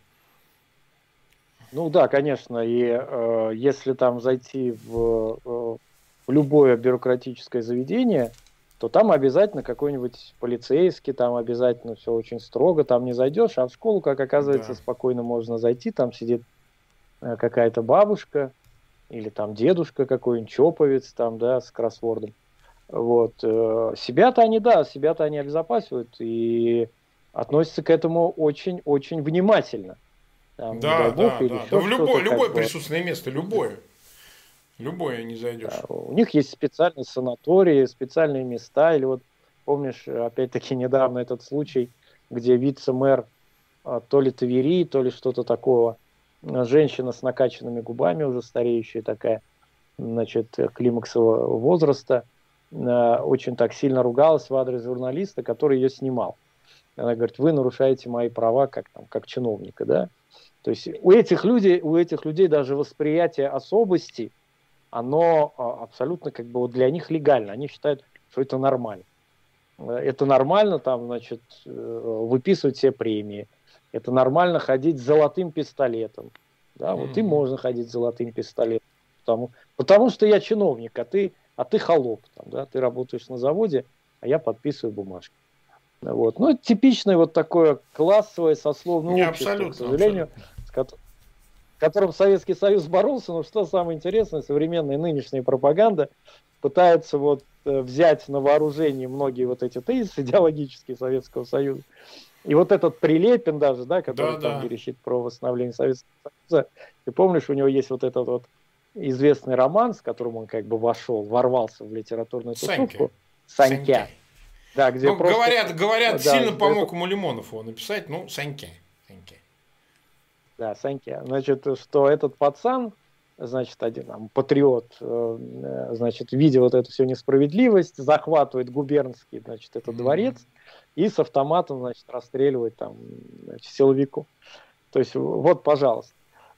Speaker 2: Ну да, конечно, и э, если там зайти в, э, в любое бюрократическое заведение, то там обязательно какой-нибудь полицейский, там обязательно все очень строго, там не зайдешь, а в школу, как оказывается, да. спокойно можно зайти, там сидит какая-то бабушка или там дедушка какой-нибудь, чоповец там, да, с кроссвордом. Вот. Себя-то они, да, себя-то они обезопасивают и относятся к этому очень-очень внимательно.
Speaker 1: Там, да, не дай бог, да, или да. Да в любое, любое присутственное место, любое. Любое не зайдешь.
Speaker 2: Да, у них есть специальные санатории, специальные места. Или вот, помнишь, опять-таки недавно этот случай, где вице-мэр то ли Твери, то ли что-то такого, женщина с накачанными губами, уже стареющая такая, значит, климаксового возраста, очень так сильно ругалась в адрес журналиста, который ее снимал. Она говорит, вы нарушаете мои права как, там, как чиновника, да? То есть у этих людей, у этих людей даже восприятие особости, оно абсолютно как бы вот для них легально. Они считают, что это нормально. Это нормально там, значит, выписывать себе премии. Это нормально ходить с золотым пистолетом. Да, вот mm-hmm. и можно ходить с золотым пистолетом. Потому, потому что я чиновник, а ты, а ты холоп. Там, да, ты работаешь на заводе, а я подписываю бумажки. Вот. Ну, это типичное вот такое классовое сословное Не, общество, абсолютно, к сожалению, абсолютно. С, ко- с которым Советский Союз боролся. Но что самое интересное, современная нынешняя пропаганда пытается вот взять на вооружение многие вот эти тезисы идеологические Советского Союза. И вот этот Прилепин даже, да, который да, там да. верещит про восстановление Советского Союза, ты помнишь, у него есть вот этот вот известный роман, с которым он как бы вошел, ворвался в литературную тусовку. Санька. Санька.
Speaker 1: Да, где ну, просто... Говорят, говорят да, сильно помог это... ему Лимонов его написать, ну, Санька. Санька.
Speaker 2: Да, Санька. Значит, что этот пацан, значит, один там патриот, значит, видя вот эту всю несправедливость, захватывает губернский, значит, этот mm-hmm. дворец, и с автоматом, значит, расстреливать там значит, силовиков. То есть, вот, пожалуйста.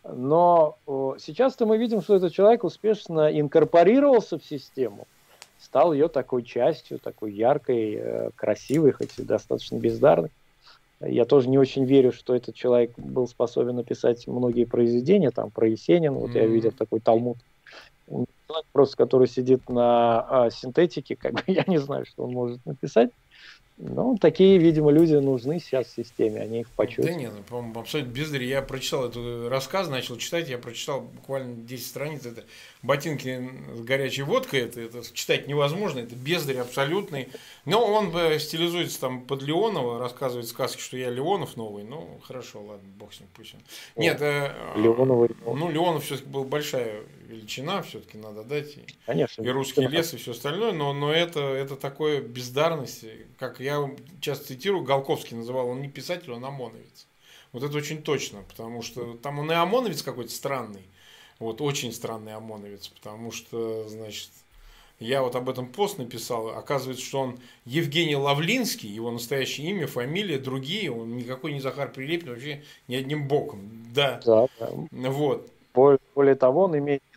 Speaker 2: Но о, сейчас-то мы видим, что этот человек успешно инкорпорировался в систему, стал ее такой частью, такой яркой, э, красивой, хоть и достаточно бездарной. Я тоже не очень верю, что этот человек был способен написать многие произведения, там, про Есенина, вот mm-hmm. я видел такой талмуд. Человек просто, который сидит на а, синтетике, как бы я не знаю, что он может написать. Ну, такие, видимо, люди нужны сейчас в системе, они их почувствуют.
Speaker 1: Да нет, ну, по-моему, абсолютно бездарь. Я прочитал этот рассказ, начал читать, я прочитал буквально десять страниц, это ботинки с горячей водкой, это, это читать невозможно, это бездарь абсолютный. Но он стилизуется там под Леонова, рассказывает сказки, что я Леонов новый, ну, хорошо, ладно, бог с ним, пусть он. О, нет, Леонова, ну, Леонов все-таки была большая величина, все-таки надо дать, и, Конечно, и русский лес, и все остальное, но, но это, это такое бездарность, как я часто цитирую, Голковский называл, он не писатель, он ОМОНовец. Вот это очень точно, потому что там он и ОМОНовец какой-то странный, вот, очень странный ОМОНовец, потому что, значит, я вот об этом пост написал, оказывается, что он Евгений Лавлинский, его настоящее имя, фамилия, другие, он никакой не Захар Прилепин, вообще ни одним боком, да,
Speaker 2: да, да.
Speaker 1: Вот.
Speaker 2: Более, более того, он имеет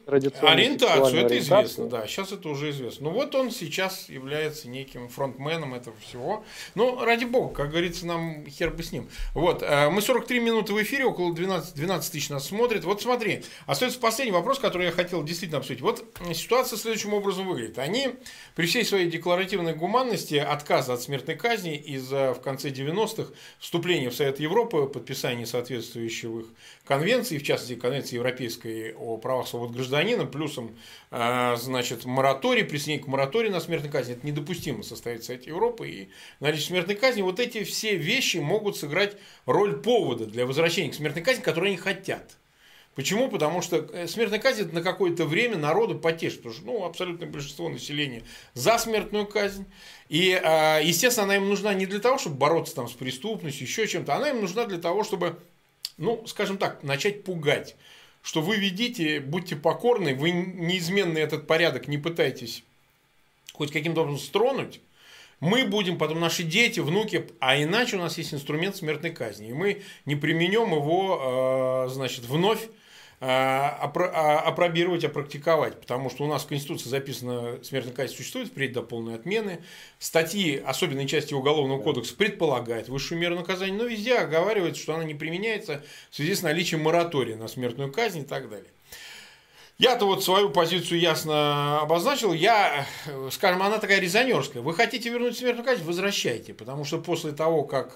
Speaker 2: традиционную
Speaker 1: ориентацию, это
Speaker 2: ориентацию.
Speaker 1: известно, да, сейчас это уже известно. Ну вот он сейчас является неким фронтменом этого всего. Ну, ради бога, как говорится, нам хер бы с ним. Вот, мы сорок три минуты в эфире, около двенадцать, двенадцать тысяч нас смотрит. Вот смотри, остается последний вопрос, который я хотел действительно обсудить. Вот ситуация следующим образом выглядит. Они при всей своей декларативной гуманности, отказа от смертной казни из-за в конце девяностых вступления в Совет Европы, подписания соответствующих конвенций, в частности, Конвенции Европейской о правах свобод гражданина, плюсом, значит, мораторий, присоединение к мораторию на смертной казни. Это недопустимо составить в Совете Европы. И наличие смертной казни, вот эти все вещи могут сыграть роль повода для возвращения к смертной казни, которую они хотят. Почему? Потому что смертная казнь это на какое-то время народу потешит, потому что ну, абсолютное большинство населения за смертную казнь. И, естественно, она им нужна не для того, чтобы бороться там, с преступностью, еще чем-то, она им нужна для того, чтобы, ну, скажем так, начать пугать. Что вы ведите, будьте покорны, вы неизменно этот порядок не пытаетесь хоть каким-то образом стронуть, мы будем, потом наши дети, внуки, а иначе у нас есть инструмент смертной казни, и мы не применем его, значит, вновь апробировать, опрактиковать, потому что у нас в Конституции записано, смертная казнь существует впредь до полной отмены, статьи, особенной части Уголовного кодекса предполагают высшую меру наказания, но везде оговаривается, что она не применяется в связи с наличием моратория на смертную казнь и так далее. Я-то вот свою позицию ясно обозначил. Я, скажем, она такая резонерская. Вы хотите вернуть смертную казнь? Возвращайте. Потому что после того, как,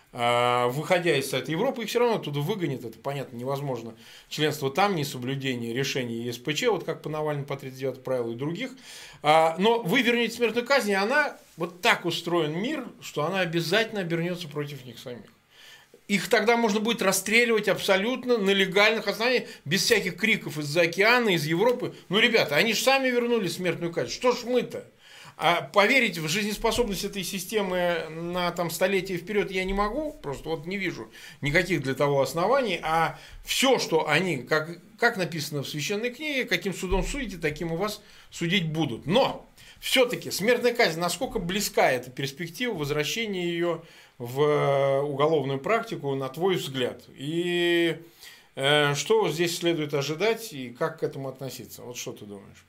Speaker 1: выходя из Совета Европы, их все равно оттуда выгонят. Это, понятно, невозможно. Членство там, несоблюдение решений ЕСПЧ, вот как по Навальному по тридцать девятому правилу и других. Но вы вернете смертную казнь, и она, вот так устроен мир, что она обязательно обернется против них самих. Их тогда можно будет расстреливать абсолютно на легальных основаниях, без всяких криков из-за океана, из Европы. Ну, ребята, они же сами вернули смертную казнь. Что ж мы-то? А поверить в жизнеспособность этой системы на там, столетия вперед я не могу. Просто вот не вижу никаких для того оснований. А все, что они, как, как написано в священной книге, каким судом судите, таким у вас судить будут. Но все-таки смертная казнь, насколько близка эта перспектива возвращения ее в уголовную практику, на твой взгляд? И э, что здесь следует ожидать и как к этому относиться? Вот что ты думаешь?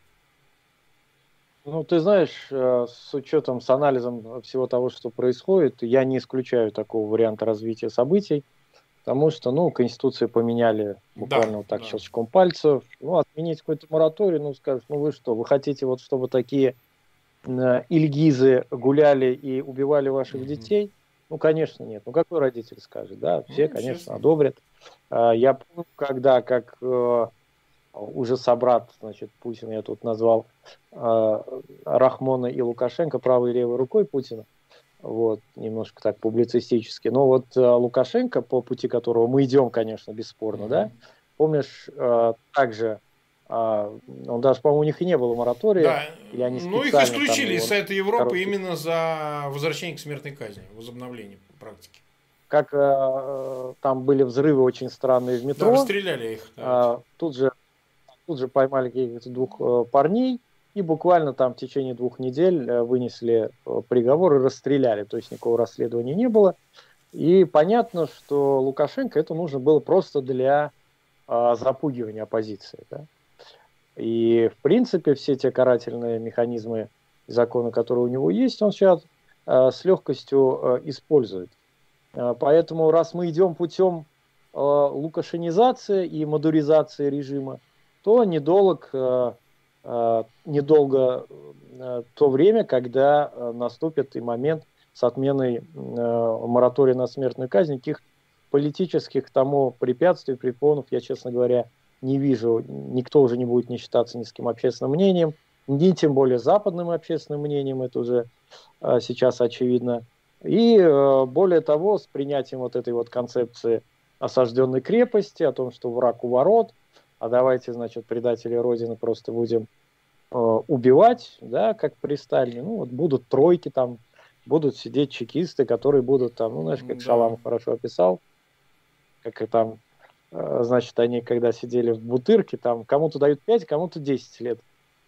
Speaker 2: Ну, ты знаешь, с учетом, с анализом всего того, что происходит, я не исключаю такого варианта развития событий, потому что, ну, Конституцию поменяли буквально да, вот так да. щелчком пальцев. Ну, отменить какой-то мораторий, ну, скажешь, ну вы что, вы хотите вот, чтобы такие э, ильгизы гуляли и убивали ваших mm-hmm. детей? Ну, конечно, нет. Ну, какой родитель скажет, да? Все, ну, конечно, честно. Одобрят. Я помню, когда, как э, уже собрат, значит, Путин, я тут назвал э, Рахмона и Лукашенко правой и левой рукой Путина, вот, немножко так публицистически. Но вот э, Лукашенко, по пути которого мы идем, конечно, бесспорно, mm-hmm. да? Помнишь, э, также Uh, он даже, по-моему, у них и не было моратория.
Speaker 1: Да.
Speaker 2: Или они
Speaker 1: ну, их исключили
Speaker 2: там,
Speaker 1: из Совета Европы
Speaker 2: короткий...
Speaker 1: именно за возвращение к смертной казни, возобновление практики.
Speaker 2: Как uh, там были взрывы очень странные в метро.
Speaker 1: Да, расстреляли их.
Speaker 2: Uh, тут, же, тут же поймали каких-то двух uh, парней и буквально там в течение двух недель uh, вынесли uh, приговор и расстреляли. То есть никакого расследования не было. И понятно, что Лукашенко это нужно было просто для uh, запугивания оппозиции, да? И, в принципе, все те карательные механизмы закона, которые у него есть, он сейчас э, с легкостью э, использует. Э, поэтому, раз мы идем путем э, лукашенизации и мадуризации режима, то недолг, э, э, недолго э, то время, когда э, наступит и момент с отменой э, моратория на смертную казнь, никаких политических к тому препятствий, препонов, я, честно говоря, не вижу, никто уже не будет не считаться ни с кем общественным мнением, ни тем более западным общественным мнением, это уже а, сейчас очевидно. И а, более того, с принятием вот этой вот концепции осажденной крепости, о том, что враг у ворот, а давайте, значит, предателей Родины просто будем а, убивать, да, как при Сталине, ну вот будут тройки там, будут сидеть чекисты, которые будут там, ну, знаешь, как да. Шаламов хорошо описал, как и там значит, они, когда сидели в Бутырке, там кому-то дают пять, кому-то десять лет.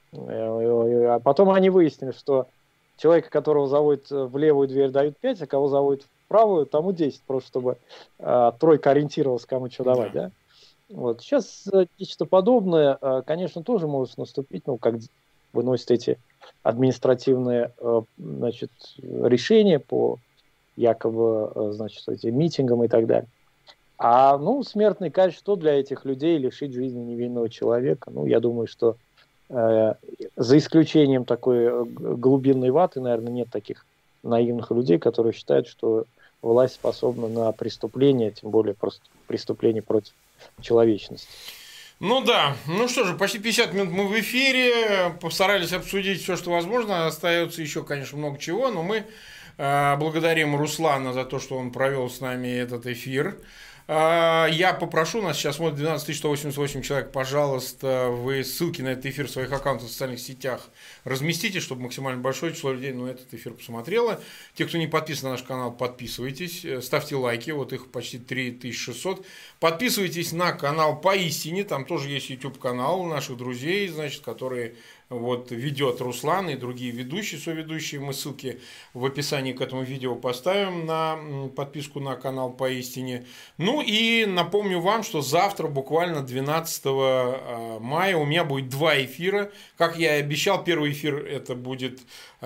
Speaker 2: А потом они выяснили, что человека, которого заводят в левую дверь, дают пять, а кого заводят в правую, тому десять, просто чтобы а, тройка ориентировалась, кому что давать, да. Да? Вот. Сейчас э, нечто подобное, э, конечно, тоже может наступить, ну, как выносят эти административные э, значит, решения по якобы э, значит, этим митингам и так далее. А, ну, смертная казнь, что для этих людей лишить жизни невинного человека? Ну, я думаю, что э, за исключением такой э, глубинной ваты, наверное, нет таких наивных людей, которые считают, что власть способна на преступление, тем более просто преступление против человечности.
Speaker 1: Ну да, ну что же, почти пятьдесят минут мы в эфире, постарались обсудить все, что возможно, остается еще, конечно, много чего, но мы э, благодарим Руслана за то, что он провел с нами этот эфир. Я попрошу, нас сейчас смотрит двенадцать тысяч сто восемьдесят восемь человек, пожалуйста, вы ссылки на этот эфир в своих аккаунтах в социальных сетях разместите, чтобы максимально большое число людей ну, этот эфир посмотрело. Те, кто не подписан на наш канал, подписывайтесь, ставьте лайки, вот их почти три тысячи шестьсот. Подписывайтесь на канал Поистине, там тоже есть YouTube-канал наших друзей, значит, которые вот ведет Руслан и другие ведущие, соведущие. Мы ссылки в описании к этому видео поставим на подписку на канал Поистине. Ну и напомню вам, что завтра, буквально двенадцатого мая, у меня будет два эфира. Как я и обещал, первый эфир это будет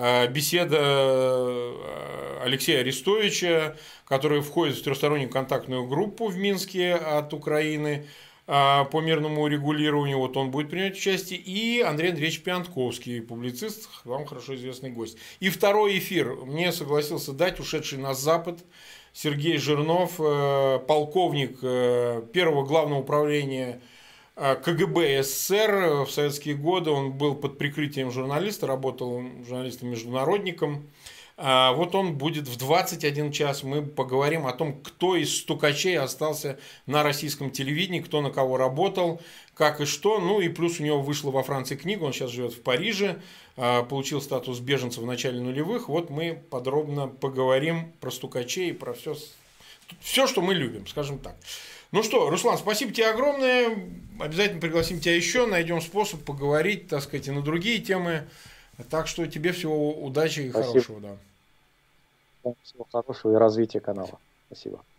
Speaker 1: беседа Алексея Арестовича, который входит в трехстороннюю контактную группу в Минске от Украины по мирному урегулированию, вот он будет принимать участие, и Андрей Андреевич Пиантковский, публицист, вам хорошо известный гость. И второй эфир мне согласился дать ушедший на Запад Сергей Жирнов, полковник первого главного управления КГБ СССР в советские годы, он был под прикрытием журналиста, работал журналистом-международником. Вот он будет в двадцать один час. Мы поговорим о том, кто из стукачей остался на российском телевидении, кто на кого работал, как и что. Ну и плюс у него вышла во Франции книга, он сейчас живет в Париже, получил статус беженца в начале нулевых. Вот мы подробно поговорим про стукачей и про все, все, что мы любим, скажем так. Ну что, Руслан, спасибо тебе огромное. Обязательно пригласим тебя еще, найдем способ поговорить, так сказать, и на другие темы. Так что тебе всего удачи и Спасибо. Хорошего. Да.
Speaker 2: Всего хорошего и развития канала. Спасибо.